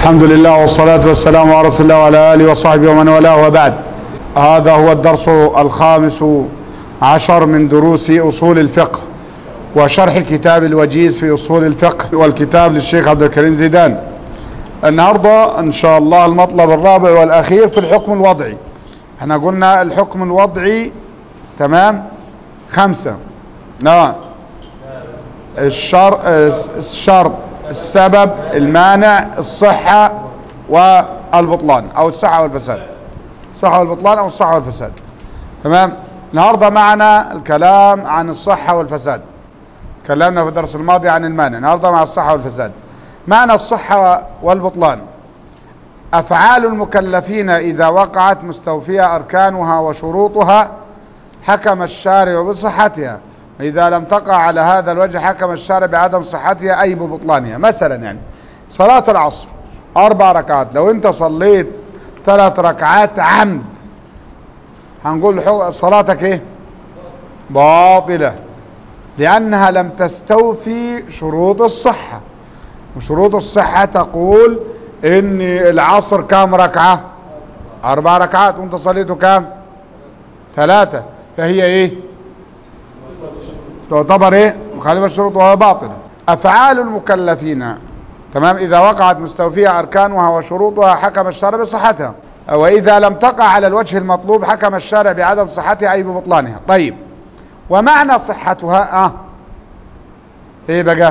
الحمد لله والصلاة والسلام على رسول الله وعلى آله وصحبه ومن والاه، وبعد. هذا هو الدرس الخامس عشر من دروس أصول الفقه وشرح كتاب الوجيز في أصول الفقه والكتاب للشيخ عبد الكريم زيدان. النهاردة إن شاء الله المطلب الرابع والأخير في الحكم الوضعي. احنا قلنا الحكم الوضعي تمام 5. الشرط، السبب، المانع، الصحة والبطلان او الصحة والفساد. الصحة والبطلان او الصحة والفساد. تمام. النهاردة معنا الكلام عن الصحة والفساد. تكلمنا في الدرس الماضي عن المانع، النهاردة مع الصحة والفساد. معنى الصحة والبطلان: أفعال المكلفين إذا وقعت مستوفية أركانها وشروطها حكم الشارع بصحتها، إذا لم تقع على هذا الوجه حكم الشارع بعدم صحتها أي ببطلانها. مثلا يعني صلاة العصر 4 ركعات، لو أنت صليت 3 ركعات عمد هنقول صلاتك إيه؟ باطلة، لأنها لم تستوفي شروط الصحة. وشروط الصحة تقول إن العصر كام ركعة؟ 4 ركعات، وأنت صليته كام؟ 3، فهي إيه؟ تعتبر ايه؟ مخالفة الشروط وهو باطل. افعال المكلفين تمام اذا وقعت مستوفية اركانها وشروطها حكم الشارع بصحتها، واذا لم تقع على الوجه المطلوب حكم الشارع بعدم صحتها اي ببطلانها. طيب، ومعنى صحتها ايه بقى؟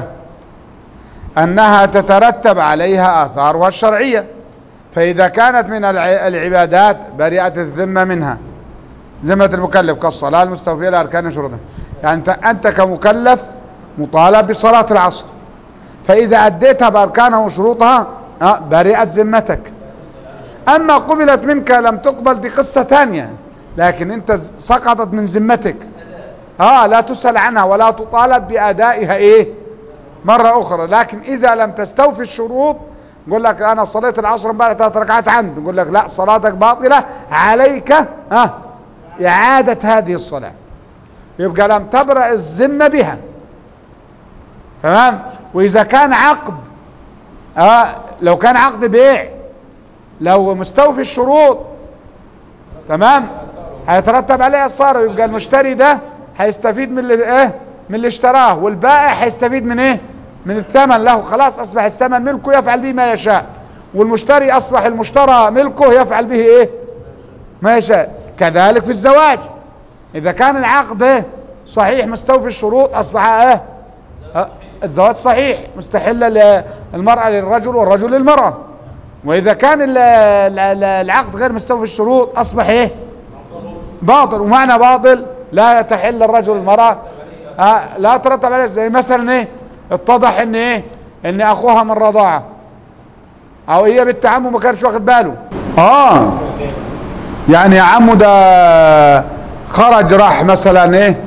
انها تترتب عليها اثارها الشرعية، فاذا كانت من العبادات برئت الذمة منها، ذمة المكلف كالصلاة المستوفية لاركان شروطها. يعني أنت كمكلف مطالب بصلاة العصر، فإذا أديتها بأركانها وشروطها برئت ذمتك. أما قبلت منك لم تقبل دي قصة ثانية، لكن أنت سقطت من ذمتك، لا تسأل عنها ولا تطالب بأدائها إيه مرة أخرى. لكن إذا لم تستوفي الشروط، نقول لك أنا صليت العصر امبارح 3 ركعات عمد، نقول لك لا، صلاتك باطلة، عليك إعادة هذه الصلاة. يبقى لم تبرأ الذمة بها. تمام. وإذا كان عقد لو كان عقد بيع، لو مستوفي الشروط تمام هيترتب عليه الصار، يبقى المشتري ده هيستفيد من اللي اشتراه، والبائع هيستفيد من ايه؟ من الثمن له. خلاص اصبح الثمن ملكه يفعل به ما يشاء، والمشتري اصبح المشترى ملكه يفعل به ايه ما يشاء. كذلك في الزواج، اذا كان العقد صحيح مستوفي الشروط اصبح الزواج صحيح، مستحل المرأة للرجل والرجل للمرأة. واذا كان العقد غير مستوفي الشروط اصبح ايه؟ باطل. ومعنى باطل لا تحل الرجل المرأة، لا ترتب عليه. زي مثلا ايه؟ اتضح ان ايه؟ ان اخوها من رضاعة، او هي بنت عمه ما كانش واخد باله. يعني يا عمو ده خرج راح مثلا ايه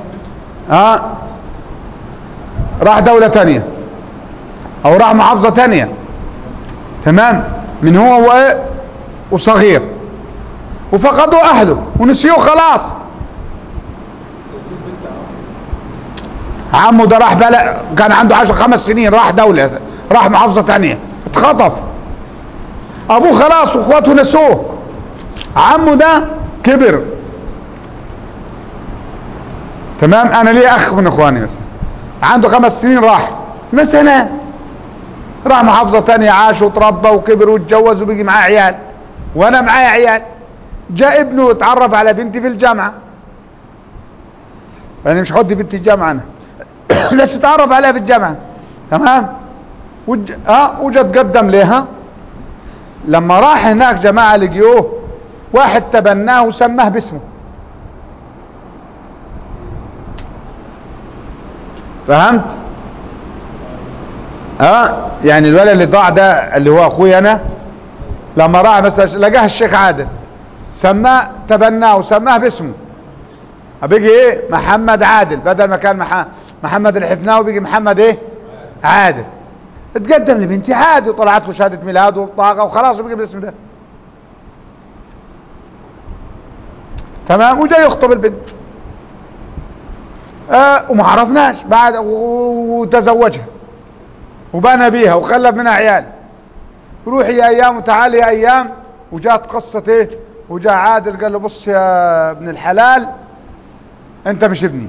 راح دولة تانية او راح محافظة تانية، تمام، من هو وايه وصغير، وفقدوا اهله ونسيوه خلاص. عمو ده راح كان عنده 5 سنين، راح دولة، راح محافظة تانية، اتخطف، ابوه خلاص واخواته نسوه. عمو ده كبر، تمام. انا ليه اخ من اخواني مثلا عنده 5 سنين، راح مثلا راح محافظة تانية، عاش وتربى وكبر واتجوز وبيجي معاه عيال، وانا معايا عيال. جاء ابنه اتعرف على بنتي في الجامعة، انا مش هودي بنتي الجامعة انا بس اتعرف عليها في الجامعة، تمام. وجد قدم لها. لما راح هناك جماعة لقيوه واحد تبناه وسماه باسمه، فهمت؟ يعني الولد اللي ضاع ده اللي هو اخوي انا، لما راح مثلا لقاه الشيخ عادل، سماه، تبناه وسماه باسمه، بيجي ايه؟ محمد عادل، بدل ما كان محمد الحفناوي بيجي محمد ايه؟ عادل. اتقدم لبنتي عادي، وطلعت له شهادة ميلاد وبطاقة وخلاص بيجي بالاسم ده، تمام. وجاي يخطب البنت، وما عرفناش بعد، وتزوجها وبنى بيها وخلف منها عيال. روحي ايام وتعالي ايام، وجات قصة ايه، وجاء عادل قال له بص يا ابن الحلال انت مش ابني،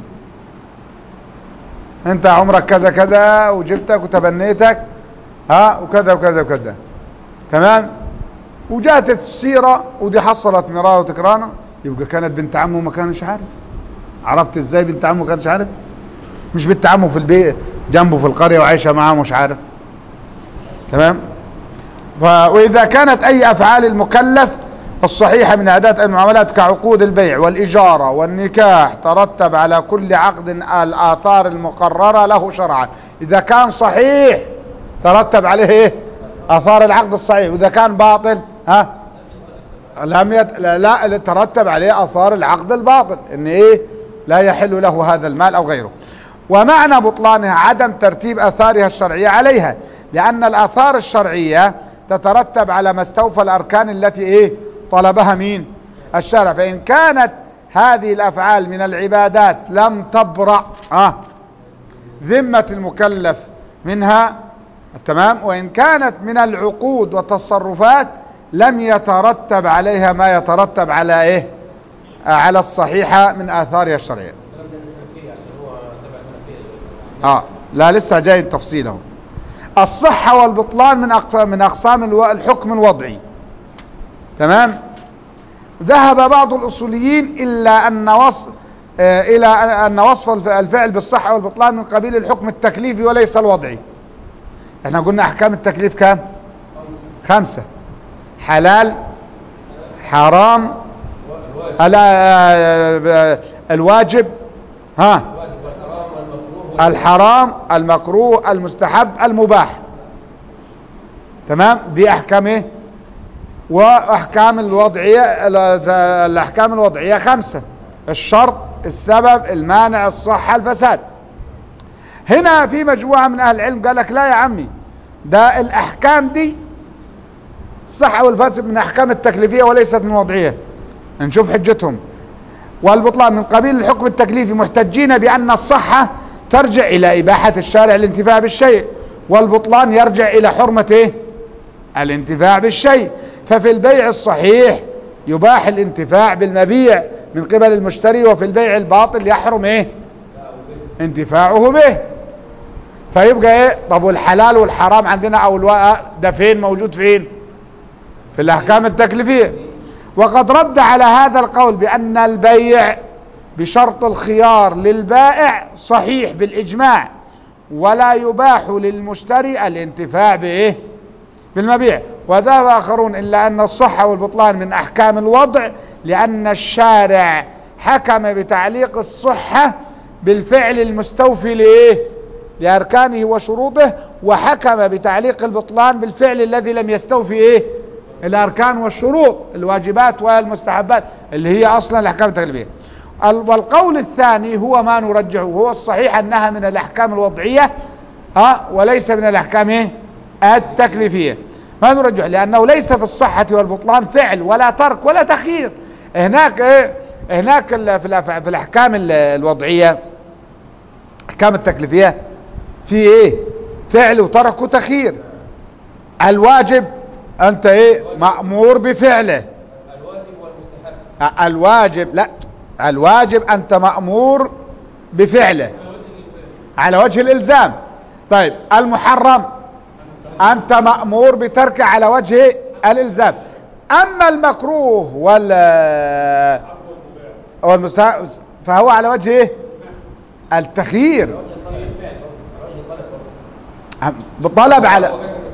انت عمرك كذا كذا وجبتك وتبنيتك وكذا وكذا وكذا. تمام. وجات السيرة ودي حصلت مرارا وتكرارا، يبقى كانت بنت عمه ما كانش عارف. عرفت ازاي بنت عمه ما كانش عارف؟ مش بنت عمه في البيت جنبه في القرية وعايشة معاه مش عارف. تمام. وإذا كانت أي أفعال المكلف الصحيحة من عادات المعاملات كعقود البيع والإجارة والنكاح ترتب على كل عقد الآثار المقررة له شرعا. إذا كان صحيح ترتب عليه إيه؟ آثار العقد الصحيح، وإذا كان باطل لا ترتب عليه آثار العقد الباطل، إن إيه لا يحل له هذا المال أو غيره. ومعنى بطلانها عدم ترتيب آثارها الشرعية عليها، لأن الآثار الشرعية تترتب على ما استوفى الأركان التي إيه طلبها مين؟ الشرع. فإن كانت هذه الأفعال من العبادات لم تبرأ ذمة المكلف منها، تمام، وإن كانت من العقود والتصرفات لم يترتب عليها ما يترتب على إيه؟ على الصحيحة من آثارها الشرعية. لا لسه جاي تفصيله. الصحة والبطلان من أقسام الحكم الوضعي. تمام. ذهب بعض الأصوليين إلى أن وصف الفعل بالصحة والبطلان من قبيل الحكم التكليفي وليس الوضعي. احنا قلنا أحكام التكليف كام؟ 5: حلال، حرام، الواجب، الحرام، المكروه، المستحب، المباح. تمام. دي أحكام ايه؟ وأحكام الوضعية، الأحكام الوضعية 5: الشرط، السبب، المانع، الصحة، الفساد. هنا في مجموعة من أهل العلم قال لك لا يا عمي، ده الأحكام دي الصحة والفساد من أحكام التكليفية وليست من وضعية. نشوف حجتهم. والبطلان من قبيل الحكم التكليفي، محتجين بأن الصحة ترجع إلى إباحة الشارع الانتفاع بالشيء، والبطلان يرجع إلى حرمة إيه؟ الانتفاع بالشيء. ففي البيع الصحيح يباح الانتفاع بالمبيع من قبل المشتري، وفي البيع الباطل يحرم ايه؟ انتفاعه به. فيبقى ايه؟ طب والحلال والحرام عندنا او ده فين موجود؟ فين؟ في الاحكام التكليفية. وقد رد على هذا القول بان البيع بشرط الخيار للبائع صحيح بالاجماع، ولا يباح للمشتري الانتفاع بايه؟ بالمبيع. وذهب آخرون إلا أن الصحة والبطلان من أحكام الوضع، لأن الشارع حكم بتعليق الصحة بالفعل المستوفي لإيه؟ لأركانه وشروطه، وحكم بتعليق البطلان بالفعل الذي لم يستوفي إيه؟ الأركان والشروط، الواجبات والمستحبات اللي هي أصلا الأحكام التكليفية. والقول الثاني هو ما نرجعه، هو الصحيح أنها من الأحكام الوضعية وليس من الأحكام إيه؟ التكليفية. ما نرجح، لأنه ليس في الصحة والبطلان فعل ولا ترك ولا تخيير. هناك ايه؟ هناك في الأحكام الوضعية، أحكام التكليفية في ايه؟ فعل وترك وتخيير. الواجب أنت ايه؟ مأمور بفعله. الواجب لا، الواجب أنت مأمور بفعله على وجه الإلزام. طيب المحرم أنت مأمور بتركه على وجه الإلزام. أما المكروه فهو على وجه التخيير، بطلب على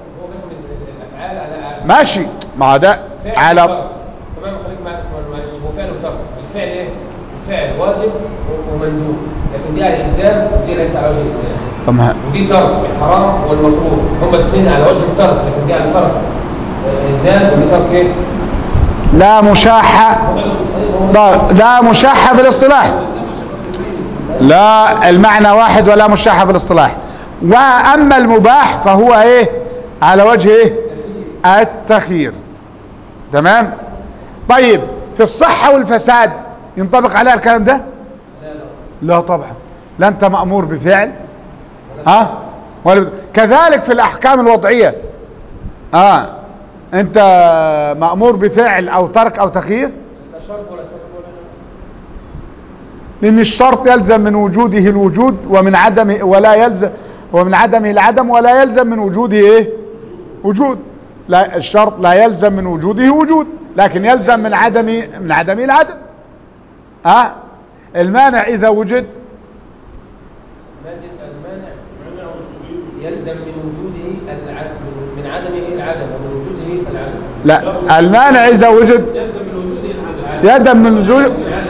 ماشي. ما ده على تمام. خليك معايا معلش. هو فعل وترك. الفعل ايه؟ الفعل واجب ومندوب، لكن دي على الالزام ودي ليس على وجه الالزام. ودي ترك الحرام والمكروه، هما الاثنين على وجه الترك، لكن دي على ترك الالزام ودي ترك ايه؟ لا مشاحة. لا مشاحة بالاصطلاح، لا المعنى واحد ولا مشاحة بالاصطلاح. واما المباح فهو ايه؟ على وجه ايه؟ التخيير. تمام. طيب في الصحة والفساد ينطبق عليها الكلام ده؟ لا طبعا، لا انت مأمور بفعل كذلك في الاحكام الوضعية انت مأمور بفعل او ترك او تخيير؟ لا شرط ولا سبب ولا لان الشرط يلزم من وجوده الوجود ومن عدمه ولا يلزم، ومن عدمه العدم ولا يلزم من وجوده ايه؟ وجود. لا، الشرط لا يلزم من وجوده وجود، لكن يلزم من عدمه العدم. المانع اذا وجد المانع يلزم من وجوده العدم، من عدمه العدم ومن وجوده العدم. لا، المانع اذا وجد يلزم من وجوده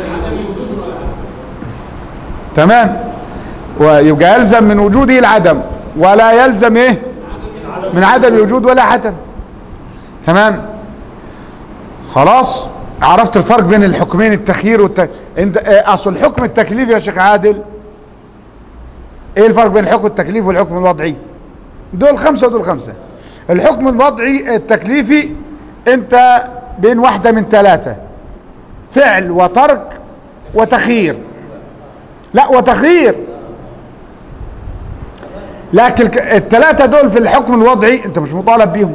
تمام، ويبقى يلزم من وجوده العدم ولا يلزم ايه؟ من عدم وجود ولا عدم. تمام. خلاص عرفت الفرق بين الحكمين التخيير انت اصل الحكم التكليفي يا شيخ عادل، ايه الفرق بين الحكم التكليفي والحكم الوضعي؟ دول 5 ودول 5. الحكم الوضعي التكليفي انت بين واحدة من 3، فعل وترك وتخيير. لا، وتخيير. لكن ال3 دول في الحكم الوضعي انت مش مطالب بيهم،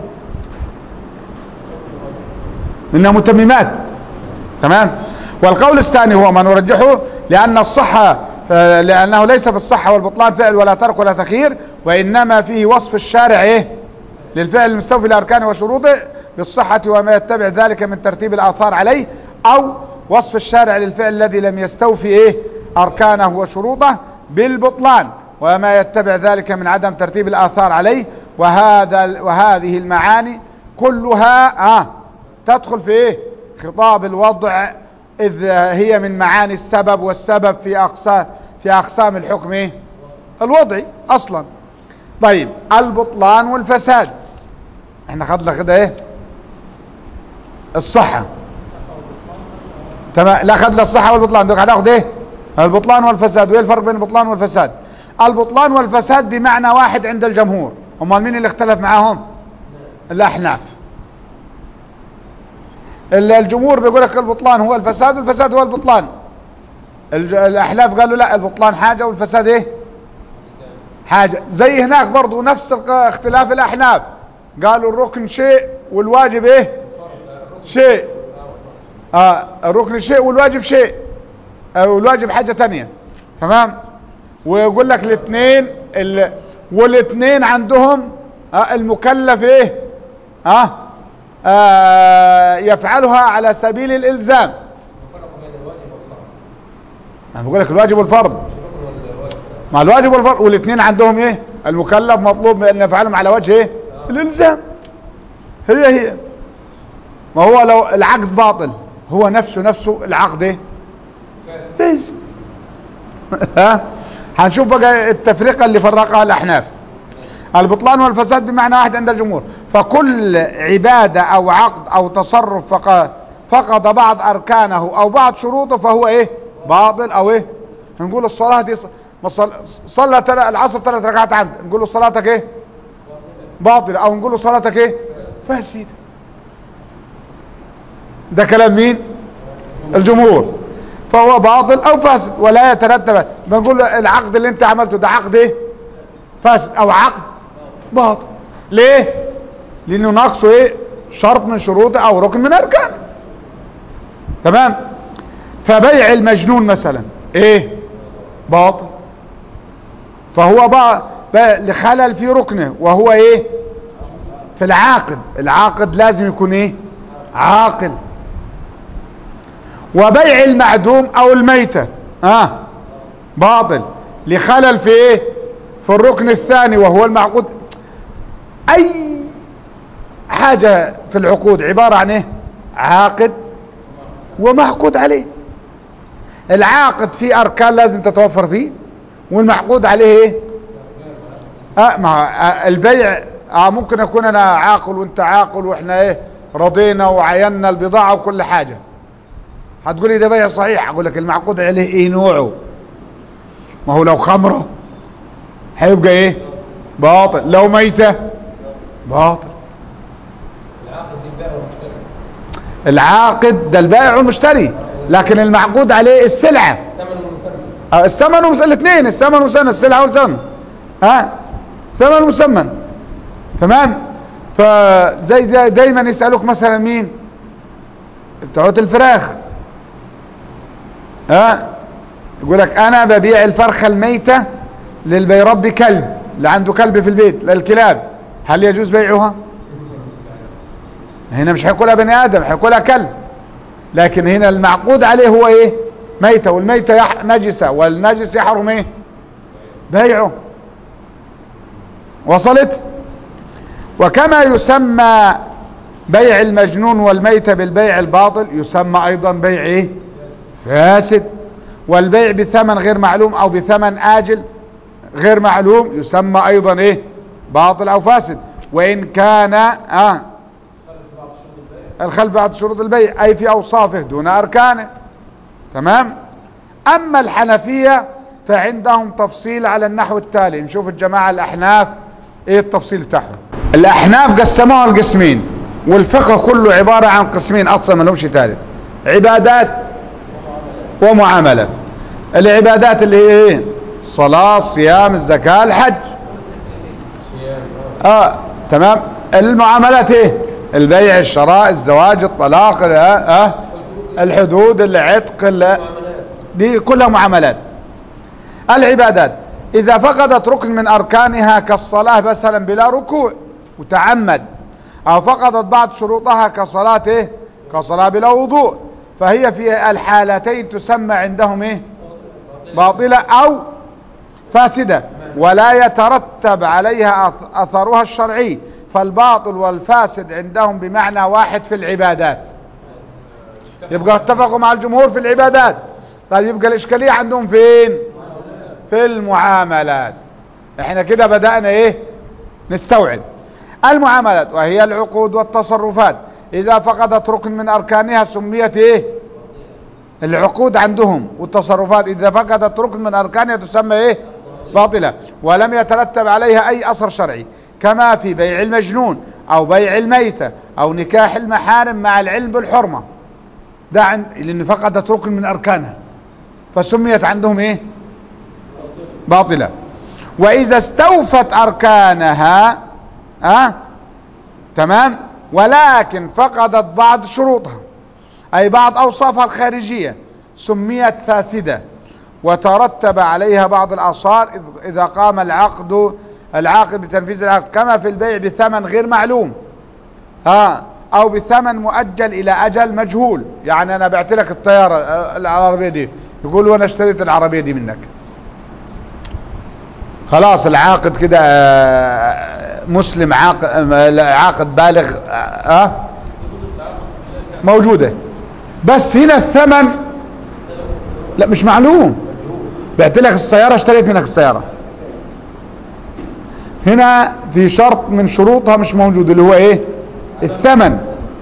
انها متممات. تمام. والقول الثاني هو ما نرجحه لان الصحة، لانه ليس في الصحة والبطلان فعل ولا ترك ولا تخيير، وانما فيه وصف الشارع ايه؟ للفعل المستوفي لاركانه وشروطه بالصحة وما يتبع ذلك من ترتيب الاثار عليه، او وصف الشارع للفعل الذي لم يستوفي ايه؟ اركانه وشروطه بالبطلان وما يتبع ذلك من عدم ترتيب الاثار عليه. وهذه المعاني كلها تدخل في ايه؟ خطاب الوضع، اذ هي من معاني السبب، والسبب في اقسام الحكم ايه؟ الوضعي اصلا. طيب البطلان والفساد احنا خدنا كده ايه؟ الصحة. تمام. لا، خدنا الصحة والبطلان، دوك هناخد ايه؟ البطلان والفساد. وايه الفرق بين البطلان والفساد؟ البطلان والفساد بمعنى واحد عند الجمهور. امال مين اللي اختلف معاهم؟ الاحناف. الجمهور بيقول لك البطلان هو الفساد والفساد هو البطلان. الاحناف قالوا لا، البطلان حاجة والفساد ايه؟ حاجة. زي هناك برضو نفس اختلاف الاحناف، قالوا الركن شيء والواجب ايه؟ شيء. الركن شيء والواجب شيء، والواجب حاجة تانية. تمام. ويقول لك الاثنين والاثنين عندهم المكلف ايه؟ يفعلها على سبيل الالزام. انا بقول لك الواجب والفرض، مع الواجب والفرض، والاثنين عندهم ايه؟ المكلف مطلوب ان يفعلهم على وجه ايه؟ الالزام. هي ما هو لو العقد باطل هو نفسه العقد ايه؟ فاسد. هنشوف بقى التفرقة اللي فرقها الاحناف. البطلان والفساد بمعنى واحد عند الجمهور، فكل عبادة او عقد او تصرف فقد بعض اركانه او بعض شروطه فهو ايه؟ باطل. او ايه؟ نقول الصلاة دي صلى العصر 3 ركعات عمد، نقول له صلاتك ايه؟ باطل. او نقول له صلاتك ايه؟ فاسد. ده كلام مين؟ الجمهور. فهو باطل او فاسد ولا يترتب. بنقول له العقد اللي انت عملته ده عقد ايه؟ فاسد او عقد باطل. ليه؟ لانه ناقصه ايه؟ شرط من شروطه او ركن من اركانه. تمام. فبيع المجنون مثلا ايه؟ باطل. فهو بقى لخلل في ركنه وهو ايه؟ في العاقد لازم يكون ايه؟ عاقل. وبيع المعدوم او الميتة باطل لخلل في ايه؟ في الركن الثاني وهو المعقود. اي حاجة في العقود عبارة عن ايه؟ عاقد ومعقود عليه. العاقد فيه اركان لازم تتوفر فيه، والمعقود عليه ايه؟ مع البيع ممكن اكون انا عاقل وانت عاقل واحنا ايه؟ رضينا وعينا البضاعة وكل حاجة. هتقولي ده بيع صحيح، اقول لك المعقود عليه ايه نوعه؟ ما هو لو خمرة هيبقى ايه؟ باطل. لو ميتة باطل. العاقد ده البائع والمشتري، لكن المعقود عليه السلعة. الثمن والمسمن الاثنين، الثمن والمسمن، السلعة والثمن. ثمن ومسمن. تمام. فزي دايما يسألوك مثلا مين بتوع الفراخ، يقول لك انا ببيع الفرخة الميتة للي يربي كلب، اللي عنده كلب في البيت للكلاب، هل يجوز بيعها؟ هنا مش هياكلها بني ادم، هياكلها كلب، لكن هنا المعقود عليه هو ايه؟ ميتة، والميتة نجسة، والنجس يحرم ايه؟ بيعه. وصلت؟ وكما يسمى بيع المجنون والميتة بالبيع الباطل، يسمى ايضا بيع ايه؟ فاسد. والبيع بثمن غير معلوم او بثمن آجل غير معلوم يسمى ايضا ايه؟ باطل او فاسد، وان كان الخلف بعد شروط البيع اي في اوصافه دون اركانه. تمام. اما الحنفية فعندهم تفصيل على النحو التالي. نشوف الجماعة الاحناف ايه التفصيل بتاعهم. الاحناف قسموها لقسمين، والفقه كله عبارة عن قسمين اصلا ما لهمش ثالث: عبادات ومعاملات. العبادات اللي هي ايه؟ صلاة، صيام، الزكاة، الحج. تمام. المعاملات ايه؟ البيع، الشراء، الزواج، الطلاق، الحدود، العتق، دي كلها معاملات. العبادات اذا فقدت ركن من اركانها كالصلاة مثلا بلا ركوع وتعمد، او فقدت بعض شروطها كصلاة ايه؟ كصلاة بلا وضوء، فهي في الحالتين تسمى عندهم ايه؟ باطلة او فاسدة، ولا يترتب عليها اثرها الشرعي. فالباطل والفاسد عندهم بمعنى واحد في العبادات. يبقى اتفقوا مع الجمهور في العبادات. طيب يبقى الاشكالية عندهم فين؟ في المعاملات. احنا كده بدأنا ايه؟ نستوعب المعاملات، وهي العقود والتصرفات اذا فقدت ركن من اركانها سميت ايه؟ العقود عندهم، والتصرفات اذا فقدت ركن من اركانها تسمى ايه؟ باطلة، ولم يترتب عليها اي اثر شرعي، كما في بيع المجنون او بيع الميتة او نكاح المحارم مع العلم بالحرمة، ده لان فقدت ركن من اركانها فسميت عندهم ايه؟ باطلة. واذا استوفت اركانها تمام، ولكن فقدت بعض شروطها اي بعض اوصافها الخارجية سميت فاسدة، وترتب عليها بعض الاثار اذا قام العاقد بتنفيذ العقد، كما في البيع بثمن غير معلوم او بثمن مؤجل الى اجل مجهول. يعني انا بعت لك الطيارة العربية دي، يقول وانا اشتريت العربية دي منك، خلاص العاقد كده مسلم، عاقد بالغ موجودة، بس هنا الثمن لا مش معلوم. بعت لك السيارة، اشتريت منك السيارة، هنا في شرط من شروطها مش موجود اللي هو ايه؟ الثمن.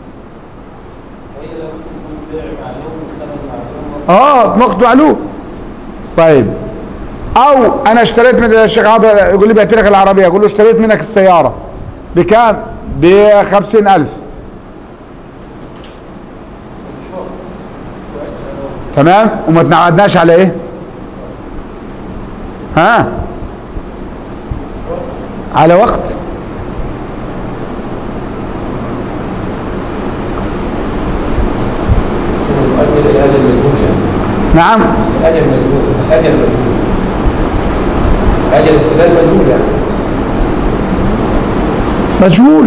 نقد معلوم. طيب او انا اشتريت من الشيخ عبد يقول لي بعت لك العربية، اقول له اشتريت منك السيارة بكام؟ ب50,000. تمام. وما تنعدناش على ايه؟ على وقت. نعم. أجل السداد مجهول يعني. مجهول.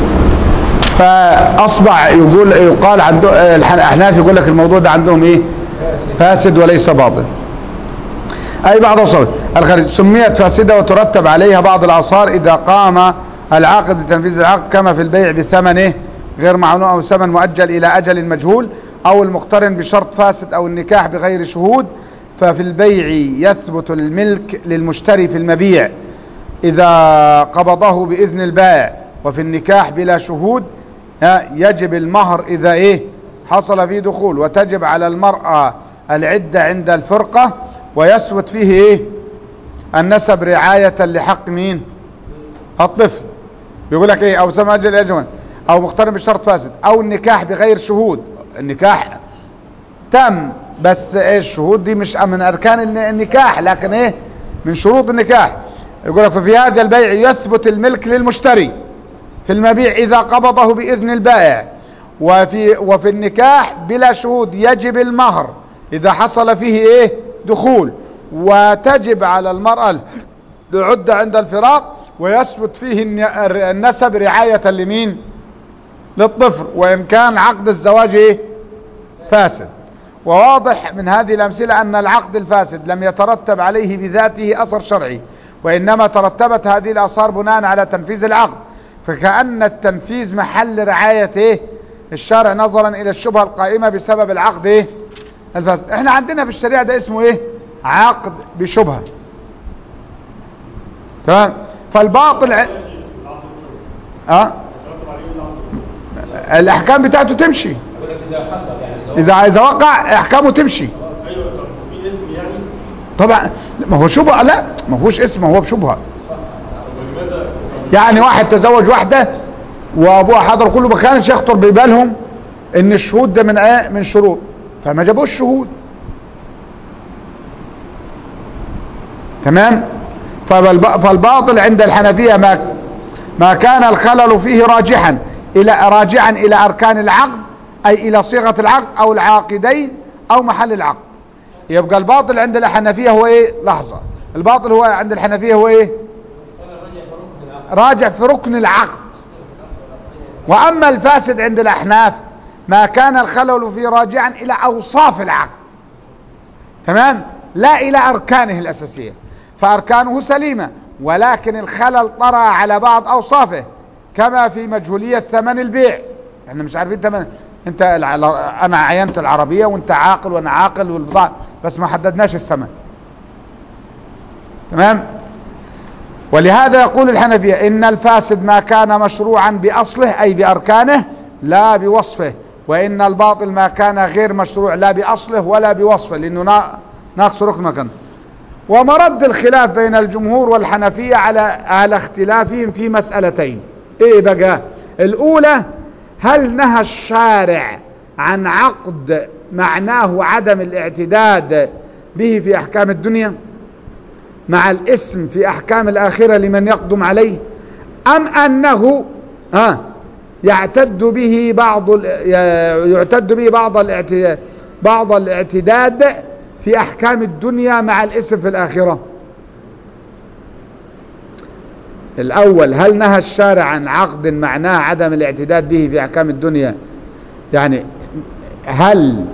فأصبح يقال عنده الأحناف يقول لك الموضوع ده عندهم ايه؟ فاسد وليس باطل. اي بعض وصفات الخارج سميت فاسدة وترتب عليها بعض الاثار اذا قام العاقد بتنفيذ العقد، كما في البيع بثمن ايه؟ غير معلوم او ثمن مؤجل الى اجل مجهول، او المقترن بشرط فاسد، او النكاح بغير شهود. ففي البيع يثبت الملك للمشتري في المبيع اذا قبضه باذن البائع، وفي النكاح بلا شهود يجب المهر اذا ايه؟ حصل فيه دخول، وتجب على المرأة العدة عند الفرقة، ويثبت فيه ايه؟ النسب رعاية لحق مين؟ الطفل. بيقول لك ايه؟ او ثمن اجل اجمل، او مقترن بشرط فاسد، او النكاح بغير شهود. النكاح تم بس ايه؟ الشهود دي مش من اركان النكاح، لكن ايه؟ من شروط النكاح. يقول لك ففي هذا البيع يثبت الملك للمشتري في المبيع إذا قبضه بإذن البائع، وفي النكاح بلا شهود يجب المهر إذا حصل فيه إيه دخول، وتجب على المرأة العدة عند الفراق، ويثبت فيه النسب رعاية لمين؟ للطفل، وإن كان عقد الزواج إيه فاسد. وواضح من هذه الأمثلة أن العقد الفاسد لم يترتب عليه بذاته أثر شرعي، وإنما ترتبت هذه الآثار بناء على تنفيذ العقد، فكأن التنفيذ محل رعاية إيه الشرع نظرا إلى الشبهة القائمة بسبب العقد إيه الفاسد. احنا عندنا في الشريعة ده اسمه إيه عقد بشبهة. تمام. فالباطل الأحكام بتاعته تمشي، إذا وقع أحكامه تمشي. طبعا ما هو شبهة، لا ما هوش اسم، هو بشبهة. يعني واحد تزوج واحدة وابوها حضر كله، ما كانش يخطر ببالهم ان الشهود ده من ايه من شروط، فما جابوش شهود. تمام. فالباطل عند الحنفية ما كان الخلل فيه راجعا الى اركان العقد، اي الى صيغة العقد او العاقدين او محل العقد. يبقى الباطل عند الحنفية هو ايه؟ لحظة. الباطل هو عند الحنفية هو ايه؟ راجع في ركن العقد. واما الفاسد عند الاحناف ما كان الخلل فيه راجعا الى اوصاف العقد. تمام. لا الى اركانه الاساسية، فاركانه سليمة ولكن الخلل طرأ على بعض اوصافه، كما في مجهولية ثمن البيع. احنا مش عارفين ثمن، انا عينت العربية وانت عاقل وانا عاقل والبضاعة، بس ما حددناش الثمن. تمام. ولهذا يقول الحنفية ان الفاسد ما كان مشروعا باصله اي باركانه لا بوصفه، وان الباطل ما كان غير مشروع لا باصله ولا بوصفه، لانه ناقص ركن مكانه. ومرد الخلاف بين الجمهور والحنفية على اختلافهم في مسألتين. ايه بقى؟ الاولى، هل نهى الشارع عن عقد معناه عدم الاعتداد به في احكام الدنيا مع الاسم في احكام الاخرة لمن يقدم عليه، ام انه يعتد به بعض الاعتداد في احكام الدنيا مع الاسم في الاخرة؟ الاول، هل نهى الشارع عن عقد معناه عدم الاعتداد به في احكام الدنيا، يعني هل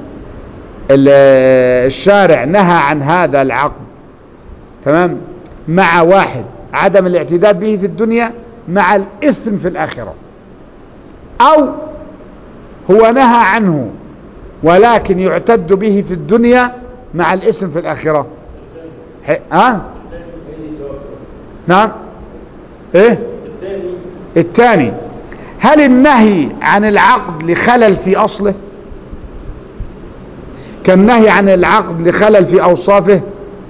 الشارع نهى عن هذا العقد تمام مع واحد عدم الاعتداد به في الدنيا مع الاسم في الاخرة، او هو نهى عنه ولكن يعتد به في الدنيا مع الاسم في الاخرة؟ نعم. ايه الثاني، هل النهي عن العقد لخلل في اصله كالنهي عن العقد لخلل في اوصافه،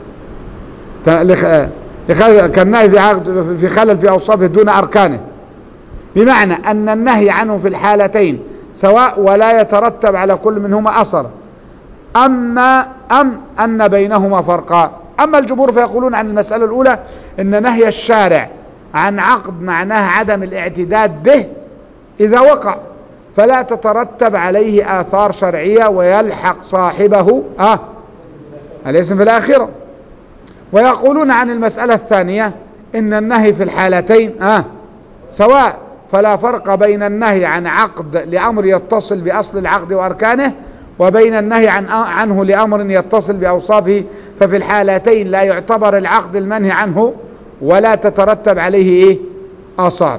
كالنهي في خلل في اوصافه دون اركانه، بمعنى ان النهي عنه في الحالتين سواء ولا يترتب على كل منهما اثر، ام ان بينهما فرقا؟ اما الجمهور فيقولون عن المسألة الاولى ان نهي الشارع عن عقد معناه عدم الاعتداد به اذا وقع فلا تترتب عليه آثار شرعية ويلحق صاحبه الاسم في الآخرة. ويقولون عن المسألة الثانية إن النهي في الحالتين سواء، فلا فرق بين النهي عن عقد لأمر يتصل بأصل العقد وأركانه وبين النهي عنه لأمر يتصل بأوصافه، ففي الحالتين لا يعتبر العقد المنهي عنه ولا تترتب عليه آثار.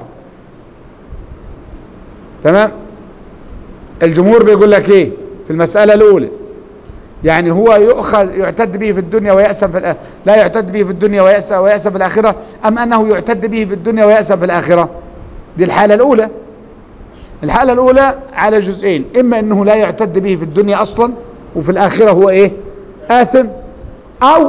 تمام. الجمهور بيقول لك ايه في المسألة الاولى؟ يعني هو يعتد به في الدنيا ويأسم في لا يعتد به في الدنيا ويأسم في الآخرة، ام انه يعتد به في الدنيا ويأسم في الآخرة؟ دي الحالة الاولى. الحالة الاولى على جزئين، اما انه لا يعتد به في الدنيا اصلا وفي الآخرة هو ايه آثم، او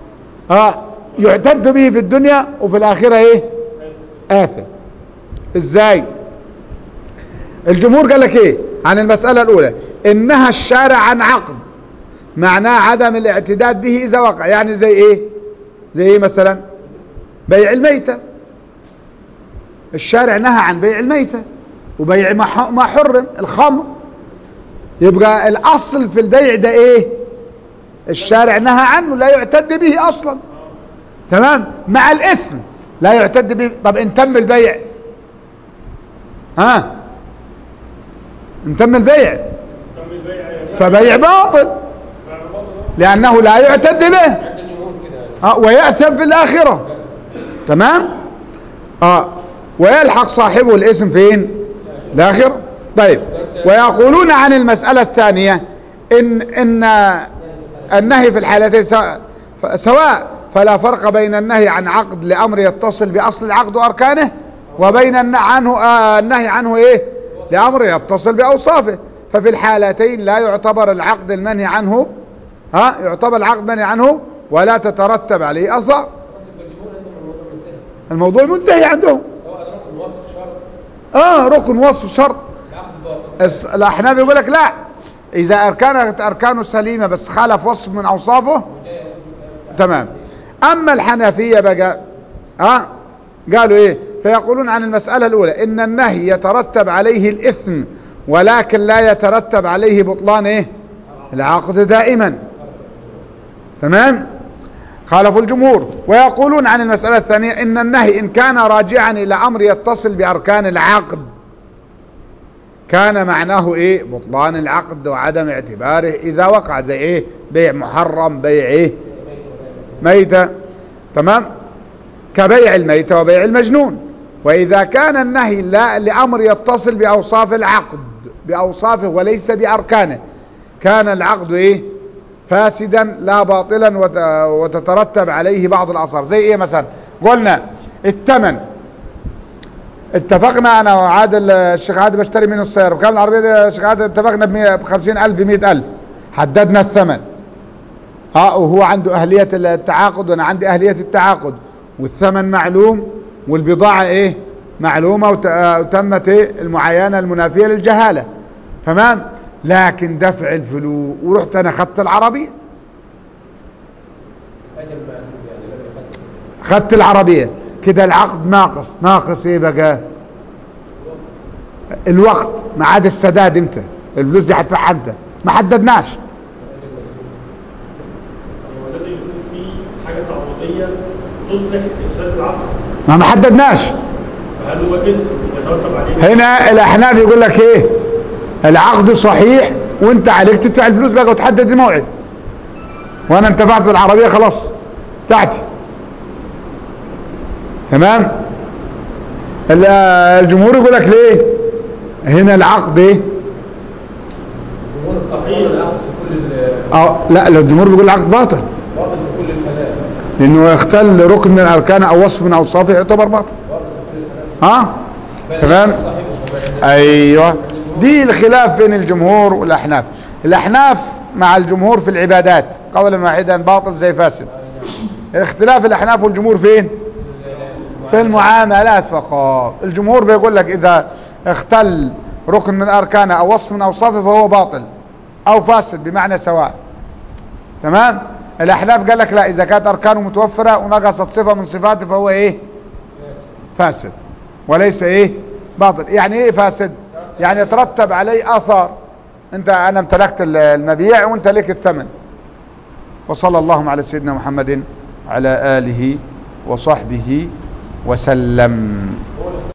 يعتد به في الدنيا وفي الآخرة ايه آثم. ازاي؟ الجمهور قال لك ايه عن المسألة الاولى؟ انها الشارع عن عقد معناه عدم الاعتداد به اذا وقع، يعني زي ايه؟ زي ايه مثلا؟ بيع الميتة. الشارع نهى عن بيع الميتة وبيع ما حرم الخمر، يبقى الاصل في البيع ده ايه؟ الشارع نهى عنه، لا يعتد به اصلا. تمام، مع الاثم لا يعتد به. طب ان تم البيع، ان تم البيع فبيع باطل لانه لا يعتد به ويأثم في الاخرة. تمام، ويلحق صاحبه الاثم فين؟ الاخرة. طيب، ويقولون عن المسألة الثانية ان النهي في الحالتين سواء، فلا فرق بين النهي عن عقد لأمر يتصل بأصل العقد وأركانه وبين النهي عنه ايه؟ لأمر يتصل بأوصافه. ففي الحالتين لا يعتبر العقد المنهي عنه يعتبر العقد منهي عنه ولا تترتب عليه أثار. الموضوع منتهي عندهم. ركن وصف شرط. الأحناف يقول لك لا، إذا أركانه سليمة بس خالف وصف من أوصافه تمام. أما الحنفية بقى قالوا إيه؟ فيقولون عن المسألة الأولى إن النهي يترتب عليه الإثم ولكن لا يترتب عليه بطلان إيه؟ العقد دائما. تمام، خالفوا الجمهور. ويقولون عن المسألة الثانية إن النهي إن كان راجعا إلى أمر يتصل بأركان العقد كان معناه إيه؟ بطلان العقد وعدم اعتباره إذا وقع، زي إيه؟ بيع محرم، بيع إيه؟ ميتة. تمام، كبيع الميتة وبيع المجنون. وإذا كان النهي لا لأمر يتصل بأوصاف العقد بأوصافه وليس بأركانه كان العقد إيه؟ فاسدا لا باطلا وتترتب عليه بعض الآثار. زي إيه مثلا؟ قلنا الثمن، اتفقنا أنا وعادل الشيخ عادل بشتري منه السيارة بكام العربية الشيخ عادل؟ اتفقنا ب50,000 ب100,000، حددنا الثمن وهو عنده أهلية التعاقد وأنا عندي أهلية التعاقد، والثمن معلوم والبضاعة إيه؟ معلومة وتمت إيه؟ المعاينة المنافية للجهالة. تمام، لكن دفع الفلوس ورحت أنا خدت العربية، خدت العربية كده العقد ناقص إيه بقى؟ الوقت، ميعاد السداد امتى؟ الفلوس دي هتدفعها انت، ما حددناش. حاجة تعويضية تصلح إفساد العقد، ما حددناش. فهل هو اسم يترتب عليه؟ هنا الأحناف يقول لك إيه؟ العقد صحيح وأنت عليك تدفع الفلوس بقى وتحدد الموعد، وأنا انتفعت بالعربية خلاص بتاعتي. تمام، الجمهور يقول لك ليه؟ هنا العقد إيه؟ لا، الجمهور بيقول العقد باطل لانه يختل ركن من الاركان او وصف من اوصافه يعتبر باطل. تمام، ايوه، دي الخلاف بين الجمهور والاحناف. الاحناف مع الجمهور في العبادات قولا واحدا باطل زي فاسد. اختلاف الاحناف والجمهور فين؟ في المعاملات فقط. الجمهور بيقول لك اذا اختل ركن من اركانه او وصف من اوصافه فهو باطل او فاسد بمعنى سواء. تمام، الاحناف قال لك لا، اذا كانت اركانه متوفرة ونقصت صفة من صفاته فهو ايه؟ فاسد وليس ايه؟ باطل. يعني ايه فاسد؟ يعني يترتب عليه اثار. انا امتلكت المبيع وانت لك الثمن. وصلى الله على سيدنا محمد على آله وصحبه وسلم.